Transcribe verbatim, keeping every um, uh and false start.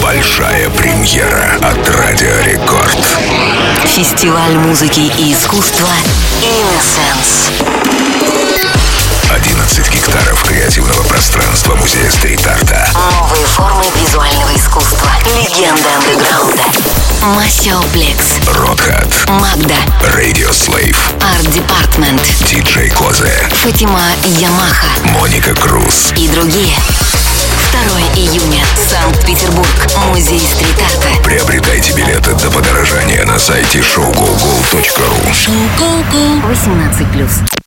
Большая премьера от Радио Рекорд. Фестиваль музыки и искусства Innocence. одиннадцать гектаров креативного пространства музея стрит-арта. Новые формы визуального искусства. Легенда андеграунда. Масиоплекс. Ротхат. Магда. Radio Slave. Арт Департмент. Диджей Козе. Фатима Ямаха. Моника Круз. И другие. второго июня. Санкт-Петербург. Музей стрит-арта. Приобретайте билеты до подорожания на сайте шоу го го точка ру. восемнадцать плюс.